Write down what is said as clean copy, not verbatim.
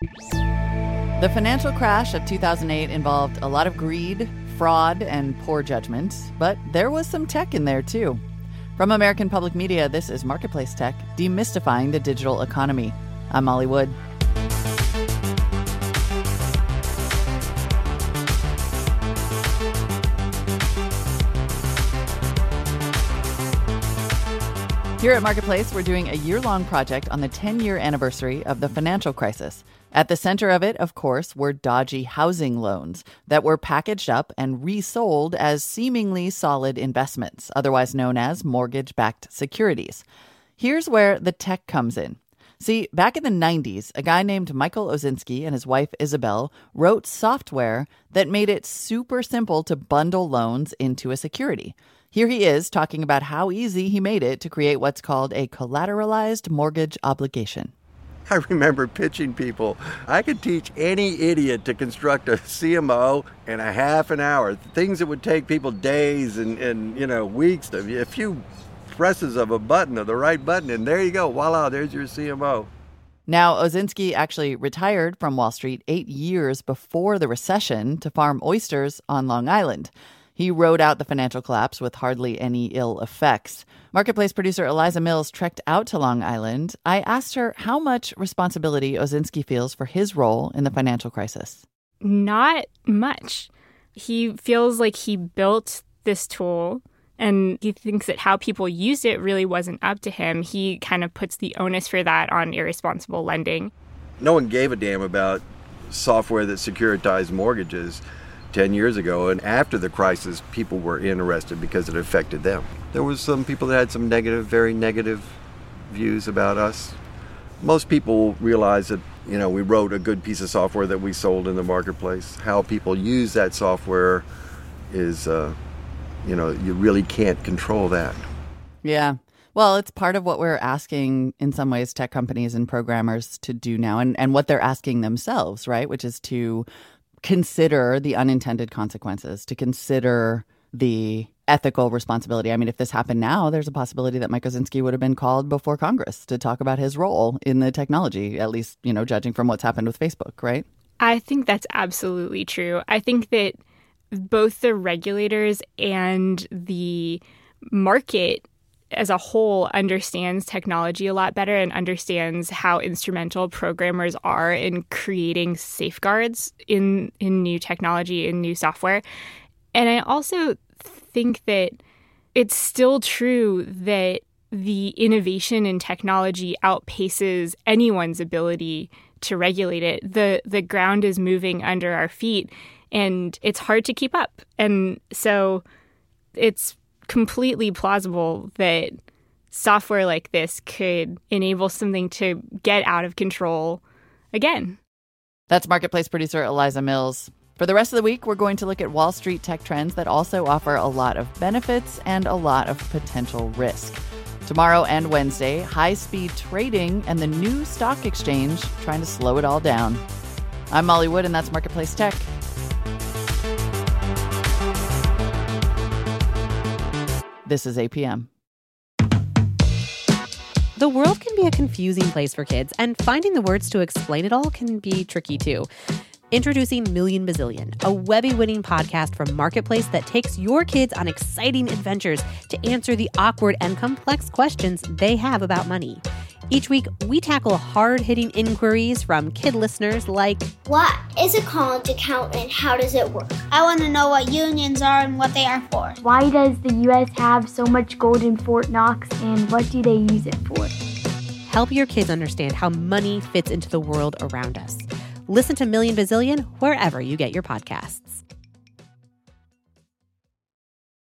The financial crash of 2008 involved a lot of greed, fraud, and poor judgment, but there was some tech in there too. From American Public Media, this is Marketplace Tech, demystifying the digital economy. I'm Molly Wood. Here at Marketplace, we're doing a year-long project on the 10-year anniversary of the financial crisis. At the center of it, of course, were dodgy housing loans that were packaged up and resold as seemingly solid investments, otherwise known as mortgage-backed securities. Here's where the tech comes in. See, back in the 90s, a guy named Michael Osinski and his wife Isabel wrote software that made it super simple to bundle loans into a security. Here he is talking about how easy he made it to create what's called a collateralized mortgage obligation. I remember pitching people. I could teach any idiot to construct a CMO in a half an hour. Things that would take people days and weeks. A few presses of a button, of the right button, and there you go. Voila, there's your CMO. Now, Osinski actually retired from Wall Street 8 years before the recession to farm oysters on Long Island. He rode out the financial collapse with hardly any ill effects. Marketplace producer Eliza Mills trekked out to Long Island. I asked her how much responsibility Osinski feels for his role in the financial crisis. Not much. He feels like he built this tool, and he thinks that how people used it really wasn't up to him. He kind of puts the onus for that on irresponsible lending. No one gave a damn about software that securitized mortgages 10 years ago, and after the crisis, people were interested because it affected them. There was some people that had some negative, very negative views about us. Most people realized that, we wrote a good piece of software that we sold in the marketplace. How people use that software is, you really can't control that. Yeah. Well, it's part of what we're asking, in some ways, tech companies and programmers to do now, and what they're asking themselves, right? Which is to consider the unintended consequences, to consider the ethical responsibility. I mean, if this happened now, there's a possibility that Mike Osinski would have been called before Congress to talk about his role in the technology, at least, judging from what's happened with Facebook, right? I think that's absolutely true. I think that both the regulators and the market as a whole understands technology a lot better and understands how instrumental programmers are in creating safeguards in new technology, in new software. And I also think that it's still true that the innovation in technology outpaces anyone's ability to regulate it. The ground is moving under our feet, and it's hard to keep up. And so it's completely plausible that software like this could enable something to get out of control again. That's Marketplace producer Eliza Mills. For the rest of the week, we're going to look at Wall Street tech trends that also offer a lot of benefits and a lot of potential risk. Tomorrow and Wednesday, high-speed trading and the new stock exchange trying to slow it all down. I'm Molly Wood, and that's Marketplace Tech. This is APM. The world can be a confusing place for kids, and finding the words to explain it all can be tricky too. Introducing Million Bazillion, a Webby-winning podcast from Marketplace that takes your kids on exciting adventures to answer the awkward and complex questions they have about money. Each week, we tackle hard-hitting inquiries from kid listeners like, what is a college account and how does it work? I want to know what unions are and what they are for. Why does the U.S. have so much gold in Fort Knox, and what do they use it for? Help your kids understand how money fits into the world around us. Listen to Million Bazillion wherever you get your podcasts.